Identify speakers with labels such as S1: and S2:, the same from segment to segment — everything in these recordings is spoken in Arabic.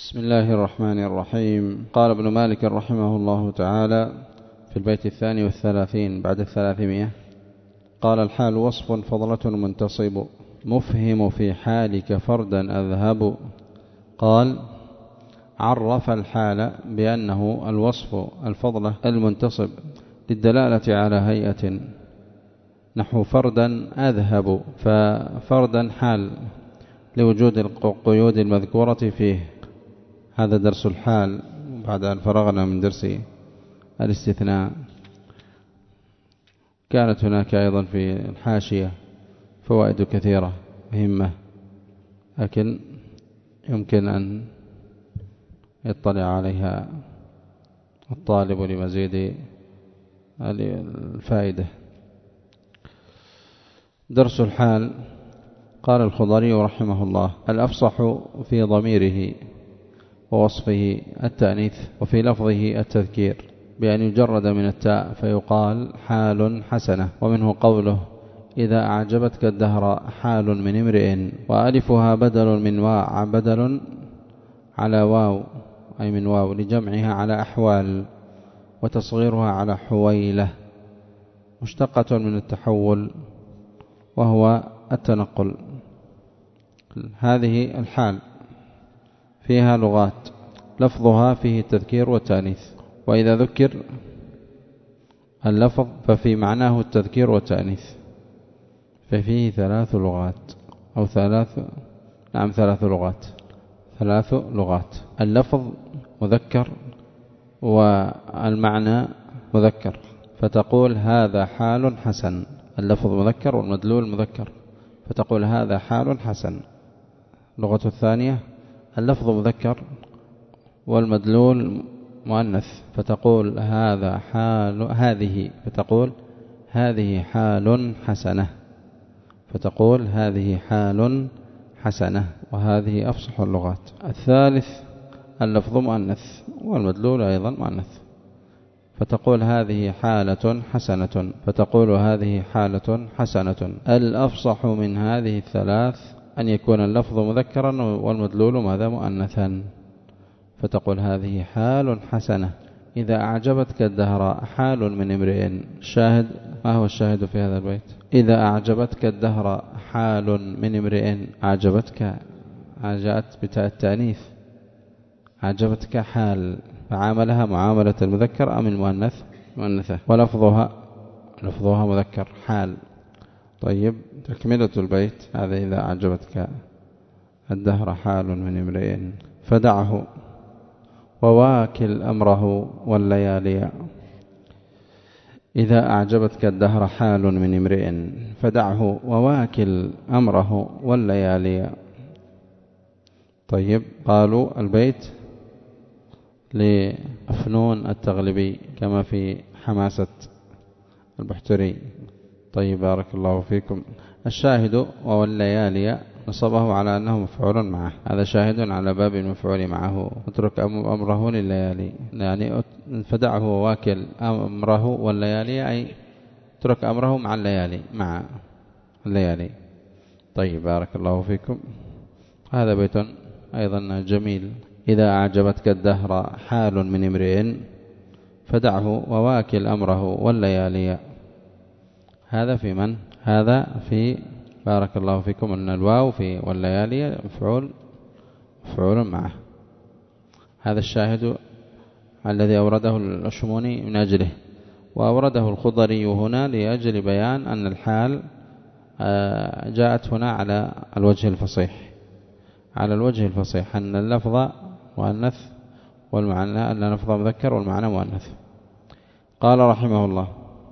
S1: بسم الله الرحمن الرحيم. قال ابن مالك رحمه الله تعالى في البيت 32 بعد 300: قال: الحال وصف فضلة منتصب، مفهم في حالك فردا أذهب. قال: عرف الحال بأنه الوصف الفضلة المنتصب للدلالة على هيئة، نحو فردا أذهب، ففردا حال لوجود القيود المذكورة فيه. هذا درس الحال بعد أن فرغنا من درس الاستثناء. كانت هناك أيضا في الحاشية فوائد كثيرة مهمة، لكن يمكن أن يطلع عليها الطالب لمزيد الفائدة. درس الحال. قال الخضري رحمه الله: الأفصح في ضميره ووصفه التأنيث، وفي لفظه التذكير، بأن يجرد من التاء فيقال حال حسنة. ومنه قوله: إذا أعجبتك الدهر حال من امرئ، وألفها بدل من واو، بدل على واو أي من واو، لجمعها على أحوال، وتصغيرها على حويلة، مشتقة من التحول وهو التنقل. هذه الحال فيها لغات، لفظها فيه التذكير والتأنيث، وإذا ذكر اللفظ ففي معناه التذكير والتأنيث، ففيه ثلاث لغات أو ثلاث لغات. اللفظ مذكر والمعنى مذكر، فتقول هذا حال حسن. اللفظ مذكر والمدلول مذكر، فتقول هذا حال حسن. اللغة الثانية: اللفظ مذكر والمدلول مؤنث، فتقول هذا حال، فتقول هذه حال حسنة، فتقول هذه حال حسنة، وهذه أفصح اللغات. الثالث: اللفظ مؤنث والمدلول أيضا مؤنث، فتقول هذه حالة حسنة، فتقول هذه حالة حسنة. الأفصح من هذه الثلاث أن يكون اللفظ مذكرا والمدلول ماذا؟ مؤنثا، فتقول هذه حال حسنة. إذا أعجبتك الدهر حال من امرئ. الشاهد، ما هو الشاهد في هذا البيت؟ إذا أعجبتك الدهر حال من امرئ. أعجبتك جاءت بتاء التأنيث، أعجبتك حال، فعاملها معاملة المذكر أم المؤنث؟ مؤنثة، ولفظها مذكر حال. طيب، تكملة البيت هذا: إذا أعجبتك الدهر حال من امرئ فدعه وواكل أمره والليالي. إذا أعجبتك الدهر حال من امرئ فدعه وواكل أمره والليالي. طيب، قالوا البيت لأفنون التغلبي كما في حماسة البحتري. طيب، بارك الله فيكم. الشاهد: والليالي نصبه على أنه مفعول معه، هذا شاهد على باب المفعول معه. اترك أمره لليالي، يعني فدعه وواكل أمره والليالي، أي اترك أمره مع الليالي. طيب، بارك الله فيكم. هذا بيت أيضا جميل: إذا أعجبتك الدهر حال من امرئ فدعه وواكل أمره والليالي. هذا في من؟ هذا في، بارك الله فيكم، أن الواو في والليالي مفعول معه. هذا الشاهد الذي أورده الأشموني من أجله، وأورده الخضري هنا لأجل بيان أن الحال جاءت هنا على الوجه الفصيح، أن اللفظ مؤنث والمعنى، أن اللفظ مذكر والمعنى مؤنث. قال رحمه الله: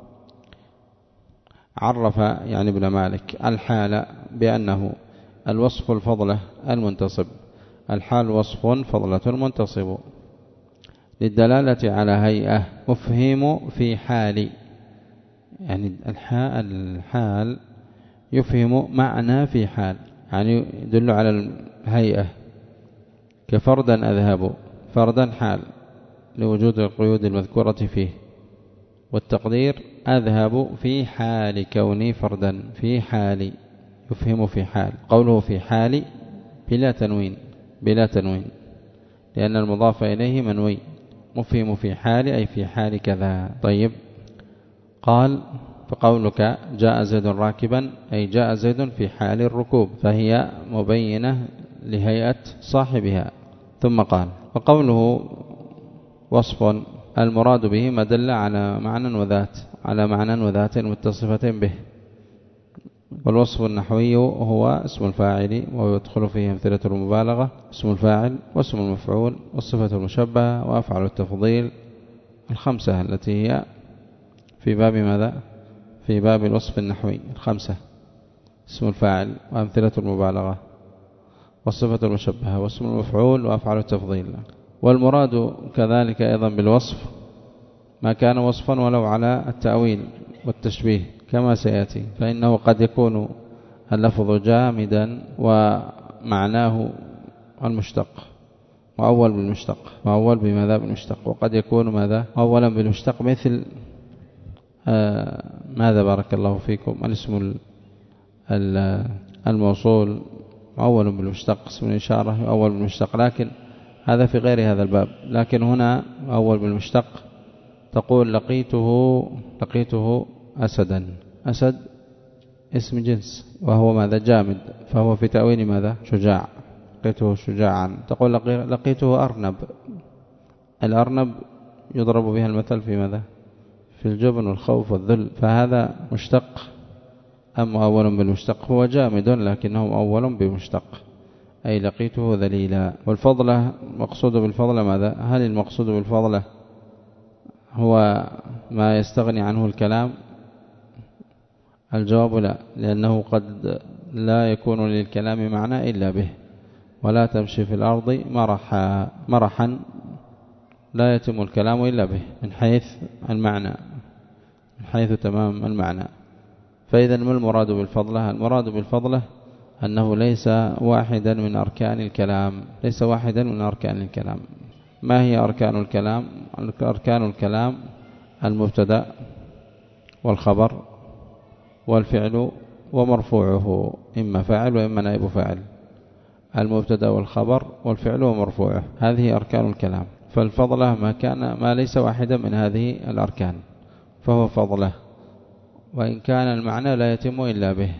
S1: عرف يعني ابن مالك الحال بأنه الوصف الفضلة المنتصب. الحال وصف فضلة منتصب للدلالة على هيئة، مفهم في حال، يعني الحال يفهم معنى في حال، يعني يدل على الهيئة. كفردا أذهب، فردا حال لوجود القيود المذكورة فيه، والتقدير أذهب في حال كوني فردا، في حال، يفهم في حال. قوله في حال بلا تنوين، لأن المضاف إليه منوي. مفهم في حال أي في حال كذا. طيب، قال فقولك جاء زيد راكبا أي جاء زيد في حال الركوب، فهي مبينة لهيئة صاحبها. ثم قال وقوله وصف المراد به ما دل على معنى وذات متصفة به. والوصف النحوي هو اسم الفاعل ويدخل فيه أمثلة المبالغة، اسم الفاعل واسم المفعول والصفة المشبهة وأفعل التفضيل الخمسة التي هي في باب ماذا؟ في باب الوصف النحوي الخمسة: اسم الفاعل وأمثلة المبالغة والصفة المشبهة واسم المفعول وأفعل التفضيل. والمراد كذلك أيضا بالوصف ما كان وصفا ولو على التأويل والتشبيه كما سيأتي، فإنه قد يكون اللفظ جامدا ومعناه المشتق مؤول بالمشتق، مؤول بماذا؟ بالمشتق. وقد يكون ماذا؟ مؤولا بالمشتق، مثل ماذا بارك الله فيكم؟ الاسم الموصول مؤول بالمشتق، اسم الإشارة مؤول بالمشتق، لكن هذا في غير هذا الباب. لكن هنا مؤول بالمشتق تقول لقيته أسدا. أسد اسم جنس وهو ماذا؟ جامد، فهو في تأويل ماذا؟ شجاع. لقيته شجاعا. تقول لقيته أرنب. الأرنب يضرب بها المثل في ماذا؟ في الجبن والخوف والذل، فهذا مشتق أم مؤول بالمشتق؟ هو جامد لكنه مؤول بمشتق، أي لقيته ذليلا. والفضلة مقصود بالفضلة ماذا؟ هل المقصود بالفضلة هو ما يستغني عنه الكلام؟ الجواب لا، لأنه قد لا يكون للكلام معنى إلا به. ولا تمشي في الأرض مرحا لا يتم الكلام إلا به من حيث المعنى، من حيث تمام المعنى. فإذا ما المراد بالفضلة؟ المراد بالفضلة أنه ليس واحدا من أركان الكلام، ليس واحدا من أركان الكلام. ما هي أركان الكلام؟ أركان الكلام المبتدأ والخبر والفعل ومرفوعه، إما فاعل وإما نائب فاعل. المبتدأ والخبر والفعل ومرفوعه، هذه أركان الكلام. فالفضلة ما ليس واحدا من هذه الأركان فهو فضلة، وإن كان المعنى لا يتم إلا به.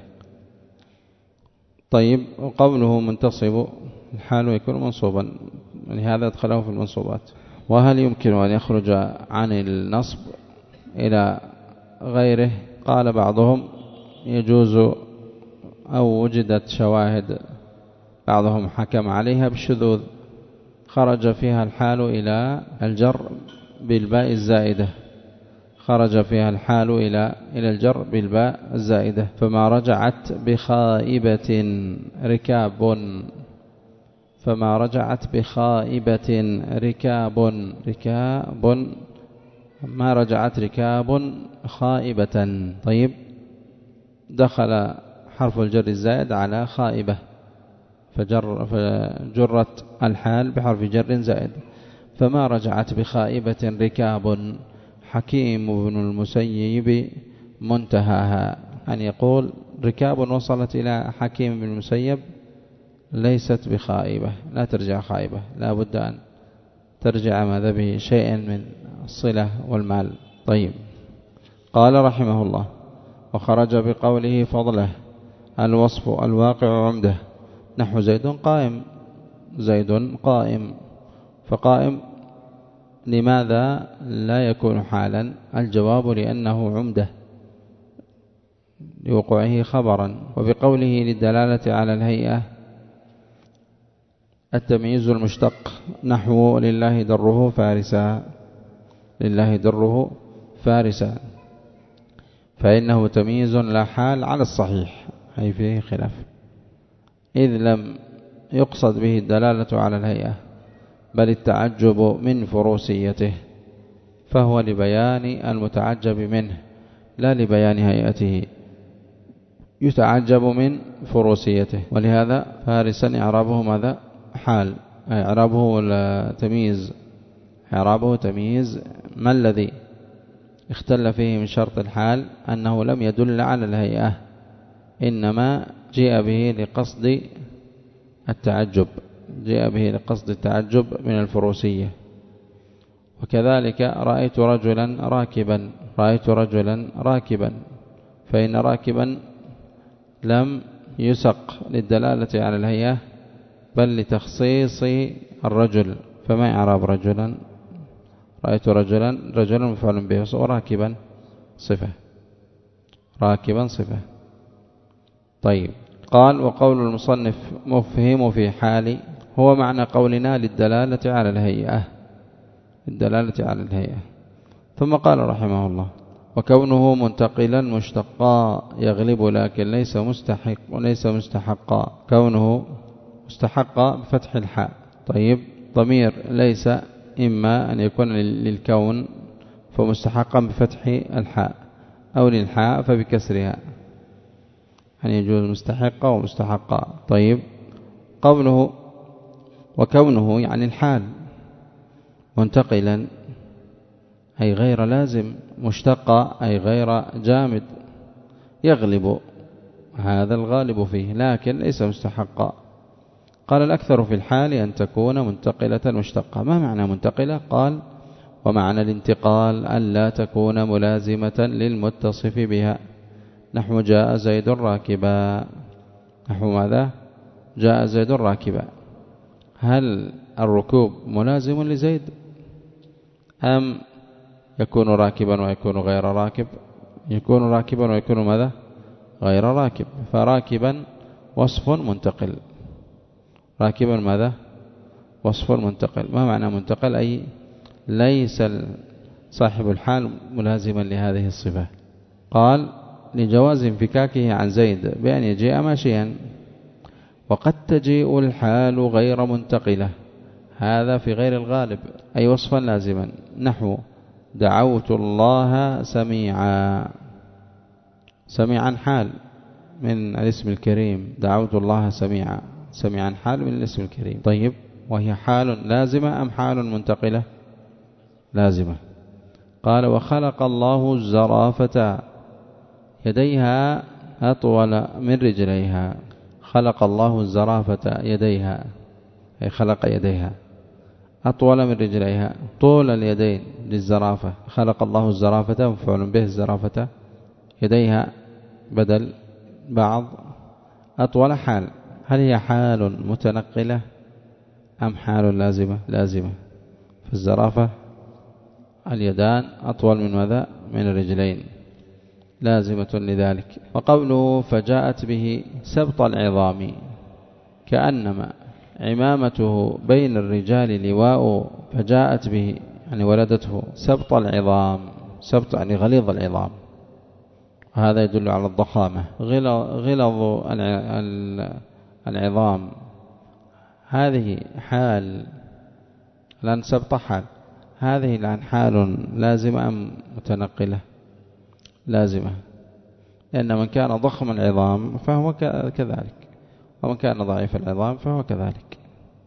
S1: طيب، وقوله منتصب الحال يكون منصوبا، لهذا ادخله في المنصوبات. وهل يمكن أن يخرج عن النصب إلى غيره؟ قال بعضهم يجوز، أو وجدت شواهد بعضهم حكم عليها بالشذوذ، خرج فيها الحال إلى الجر بالباء الزائدة، خرج فيها الحال إلى الجر بالباء الزائدة. فما رجعت بخائبة ركاب، فما رجعت بخائبة ركاب ما رجعت ركاب خائبة. طيب، دخل حرف الجر الزائد على خائبة فجرت الحال بحرف جر زائد. فما رجعت بخائبة ركاب حكيم بن المسيب منتهاها، أن يقول ركاب وصلت إلى حكيم بن المسيب ليست بخائبة، لا ترجع خائبة، لا بد أن ترجع ماذا به شيئا من الصلة والمال. طيب، قال رحمه الله وخرج بقوله فضله الوصف الواقع عمده، نحو زيد قائم. زيد قائم، فقائم لماذا لا يكون حالا؟ الجواب لأنه عمده لوقوعه خبرا. وبقوله للدلالة على الهيئة التمييز المشتق، نحو لله دره فارسا، لله دره فارسا، فإنه تمييز لا حال على الصحيح، أي فيه خلاف، إذ لم يقصد به الدلالة على الهيئة بل التعجب من فروسيته، فهو لبيان المتعجب منه لا لبيان هيئته، يتعجب من فروسيته. ولهذا فارسا إعرابه ماذا؟ حال، إعرابه تمييز، إعرابه تمييز. ما الذي اختل فيه من شرط الحال؟ أنه لم يدل على الهيئة، إنما جاء به لقصد التعجب جاء به لقصد التعجب من الفروسية. وكذلك رأيت رجلا راكبا، فإن راكبا لم يسق للدلالة على الهيئة بل لتخصيص الرجل، فما إعراب رجلا؟ رأيت رجلا مفعول به، وراكبا صفة. طيب، قال وقول المصنف مفهم في حال هو معنى قولنا للدلالة على الهيئة. ثم قال رحمه الله وكونه منتقلا مشتقا يغلب لكن ليس مستحقا. كونه مستحقا بفتح الحاء. طيب، ضمير ليس إما أن يكون للكون فمستحقا بفتح الحاء، أو للحاء فبكسرها، يعني يجوز مستحقا ومستحقا. طيب، قوله وكونه يعني الحال، منتقلا أي غير لازم، مشتقا أي غير جامد، يغلب، هذا الغالب فيه، لكن ليس مستحقا. قال الأكثر في الحال أن تكون منتقلة مشتقة. ما معنى منتقلة؟ قال ومعنى الانتقال أن لا تكون ملازمة للمتصف بها، نحو جاء زيد راكبا. نحو ماذا؟ جاء زيد راكبا. هل الركوب ملازم لزيد أم يكون راكبا ويكون غير راكب؟ يكون راكبا ويكون ماذا؟ غير راكب. فراكبا وصف منتقل، راكبا ماذا؟ وصف منتقل. ما معنى منتقل؟ أي ليس صاحب الحال ملازما لهذه الصفة. قال لجواز انفكاكه عن زيد بأن يجيء ماشيا. وقد تجيء الحال غير منتقلة، هذا في غير الغالب، أي وصفا لازما، نحو دعوت الله سميعا حال من الاسم الكريم، دعوت الله سميعا حال من الاسم الكريم. طيب، وهي حال لازمة أم حال منتقلة؟ لازمة. قال وخلق الله الزرافة يديها أطول من رجليها. خلق الله الزرافة يديها، أي خلق يديها أطول من رجليها، طول اليدين للزرافة. خلق الله الزرافة مفعول به، الزرافة يديها بدل بعض، أطول حال. هل هي حال متنقلة أم حال لازمة؟ فالزرافة اليدان أطول من ماذا؟ من الرجلين، لازمة لذلك. وقوله فجاءت به سبط العظام، كأنما عمامته بين الرجال لواء، فجاءت به يعني ولدته سبط العظام. سبط يعني غليظ العظام، هذا يدل على الضخامة. غلظ العظام، هذه حال، لأن سبط حال، هذه الآن حال لازمة أم متنقلة؟ لازمة، لأن من كان ضخم العظام فهو كذلك، ومن كان ضعيف العظام فهو كذلك.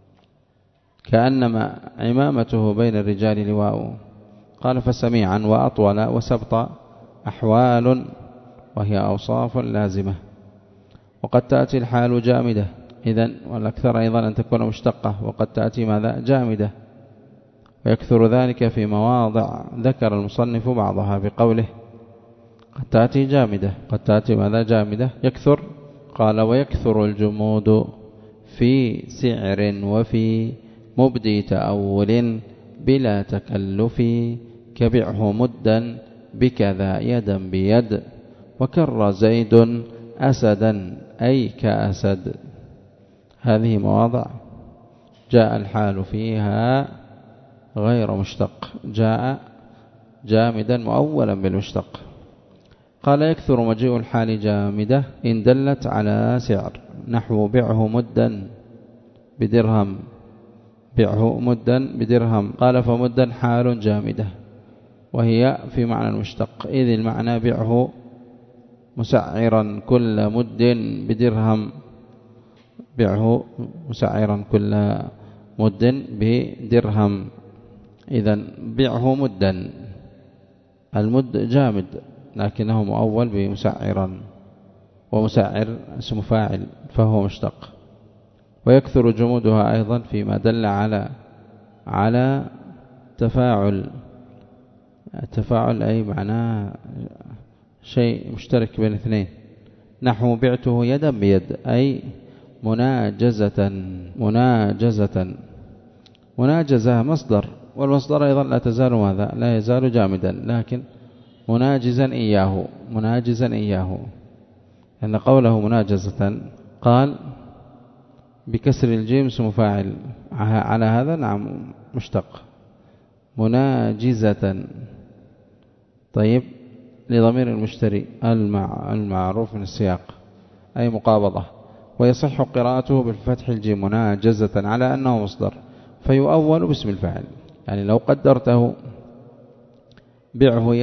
S1: كأنما عمامته بين الرجال لواء. قال فسميعا وأطول وسبط أحوال، وهي أوصاف لازمة. وقد تأتي الحال جامدة، إذن والأكثر أيضا أن تكون مشتقة. وقد تأتي ماذا؟ جامدة. ويكثر ذلك في مواضع ذكر المصنف بعضها بقوله قد تأتي جامدة. قد تأتي ماذا؟ جامدة، يكثر. قال ويكثر الجمود في سعر وفي مبدي تأول بلا تكلف، كبعه مدا بكذا يدا بيد، وكر زيد أسدا أي كأسد. هذه مواضع جاء الحال فيها غير مشتق، جاء جامدا مؤولا بالمشتق. قال يكثر مجيء الحال جامدة إن دلت على سعر، نحو بعه مدا بدرهم، بعه مدا بدرهم. قال فمدا حال جامدة، وهي في معنى المشتق، إذ المعنى بعه مسعرا كل مد بدرهم، بعه مسعرا كل مد بدرهم. إذن بعه مدا، المد جامد لكنه مؤول بمسعرا، ومسعر اسم فاعل فهو مشتق. ويكثر جمودها أيضا فيما دل على تفاعل. التفاعل أي معناه شيء مشترك بين اثنين، نحو بعته يدا بيد أي مناجزة مصدر، والمصدر أيضا لا تزال ماذا؟ لا يزال جامدا، لكن مناجزا إياه لأن قوله مناجزة قال بكسر الجيم اسم فاعل، على هذا نعم مشتق مناجزة. طيب لضمير المشتري المعروف من السياق أي مقابضة، ويصح قراءته بالفتح الجيم مناجزة على أنه مصدر فيؤول باسم الفاعل. يعني لو قدرته بعه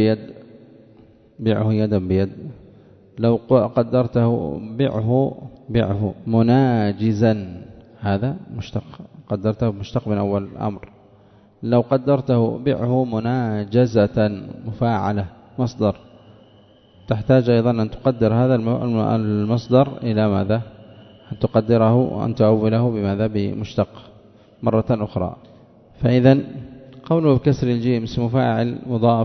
S1: يدا بيد، لو قدرته بعه مناجزا هذا مشتق، قدرته مشتق من أول الأمر. لو قدرته بعه مناجزة مفاعلة مصدر، تحتاج أيضا أن تقدر هذا المصدر إلى ماذا؟ أن تقدره أن تؤوله بماذا؟ بمشتق مرة أخرى. فإذا قوله بكسر الجيم اسم فاعل مضاف،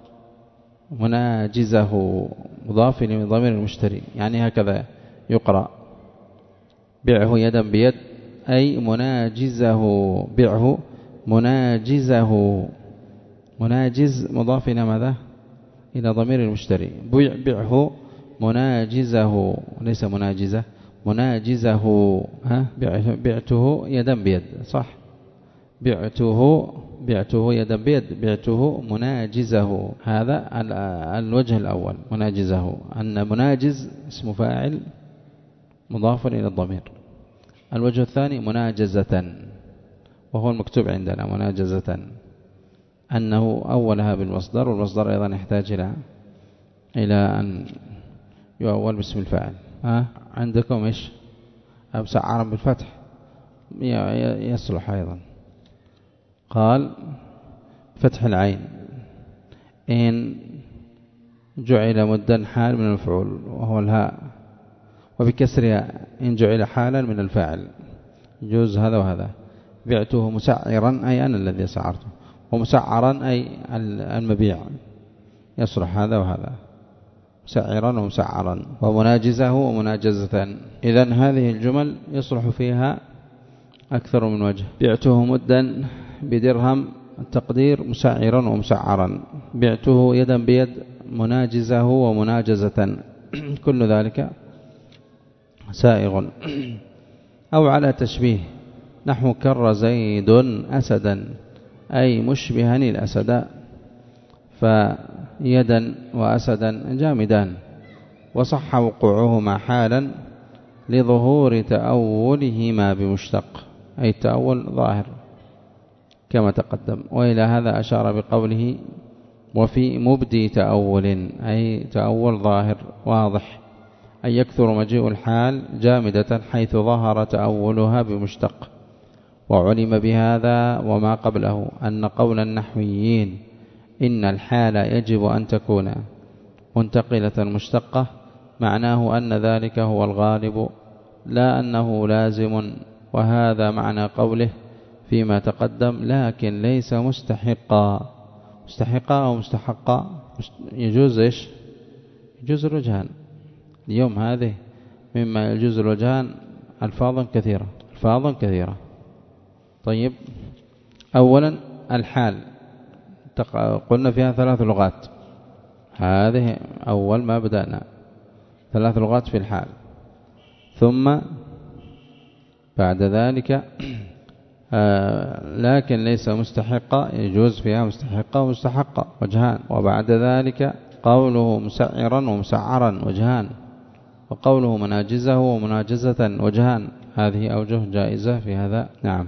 S1: مناجزه مضاف إلى ضمير المشتري، يعني هكذا يقرأ بعه يدا بيد أي مناجزه، بعه مناجزه، مناجز مضاف إلى ماذا؟ إلى ضمير المشتري، بعه مناجزه ليس مناجزة، مناجزه بعته يدا بيد صح، بعته يدا بيد، بعته مناجزه، هذا الوجه الأول مناجزه، أن مناجز اسم فاعل مضاف إلى الضمير. الوجه الثاني مناجزة، وهو المكتوب عندنا مناجزة، أنه أولها بالمصدر، والمصدر أيضا يحتاج إلى أن يؤول باسم الفاعل. عندكم إيش؟ مسعرا بالفتح يصلح أيضا. قال فتح العين إن جعل مدا حال من المفعول وهو الهاء، وبكسرها إن جعل حالا من الفاعل، يجوز هذا وهذا. بعته مسعرا أي أنا الذي سعرته، ومسعرا أي المبيع، يصلح هذا وهذا، مسعرا ومسعرا، ومناجزه ومناجزة. إذن هذه الجمل يصلح فيها أكثر من وجه. بعته مدا بدرهم، التقدير مسعرا ومسعرا، بعته يدا بيد مناجزه ومناجزة، كل ذلك سائغ. أو على تشبيه نحو كر زيد أسدا أي مشبها الأسد، فيدا وأسدا جامدان، وصح وقوعهما حالا لظهور تأولهما بمشتق، أي التأول ظاهر كما تقدم. وإلى هذا أشار بقوله وفي مبدي تأول، أي تأول ظاهر واضح، أي يكثر مجيء الحال جامدة حيث ظهر تأولها بمشتق. وعلم بهذا وما قبله أن قول النحويين إن الحال يجب أن تكون منتقلة مشتقة معناه أن ذلك هو الغالب لا أنه لازم، وهذا معنى قوله فيما تقدم لكن ليس مستحقا. مستحقا أو مستحقا يجوز إيش؟ يجوز الوجهان. اليوم هذه مما يجوز الوجهان ألفاظا كثيرة. طيب أولا الحال قلنا فيها 3 لغات، هذه أول ما بدأنا 3 لغات في الحال. ثم بعد ذلك لكن ليس مستحقة، يجوز فيها مستحقة ومستحقة وجهان. وبعد ذلك قوله مسعرا ومسعرا وجهان، وقوله مناجزه ومناجزة وجهان. هذه أوجه جائزة في هذا. نعم.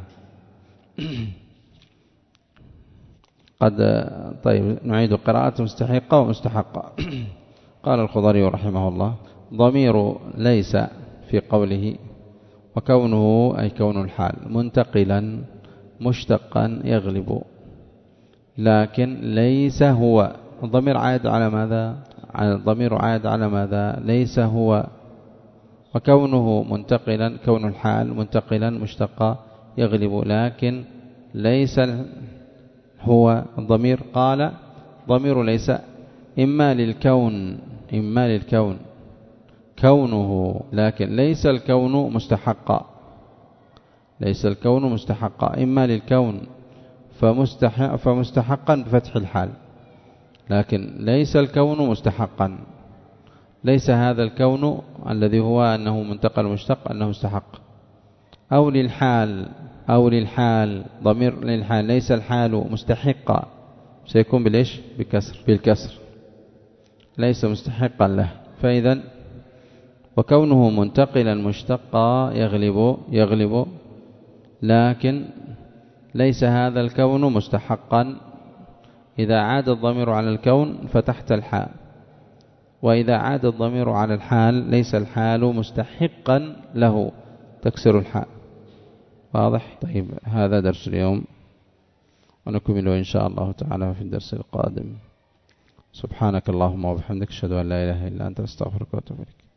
S1: طيب نعيد قراءة مستحقة ومستحقة. قال الخضري رحمه الله ضمير ليس في قوله وكونه أي كون الحال منتقلا مشتقا يغلب، لكن ليس هو الضمير عائد على ماذا؟ الضمير عائد على ماذا؟ ليس هو، وكونه منتقلا، كون الحال منتقلا مشتقا يغلب، لكن ليس هو الضمير. قال ضمير ليس إما للكون كونه، لكن ليس الكون مستحقا، ليس الكون مستحقا، إما للكون فمستحقا بفتح الحال، لكن ليس الكون مستحقا، ليس هذا الكون الذي هو أنه منتقل مشتق أنه مستحق. أو للحال ضمير للحال، ليس الحال مستحقا، سيكون بالإيش؟ بالكسر، ليس مستحقا له. فإذا وكونه منتقلا مشتقا يغلب، لكن ليس هذا الكون مستحقا. إذا عاد الضمير على الكون فتحت الحال، وإذا عاد الضمير على الحال ليس الحال مستحقا له، تكسر الحال. واضح؟ طيب، هذا درس اليوم، ونكمل إن شاء الله تعالى في الدرس القادم. سبحانك اللهم وبحمدك، أشهد أن لا إله إلا أنت، أستغفرك وأتوب إليك.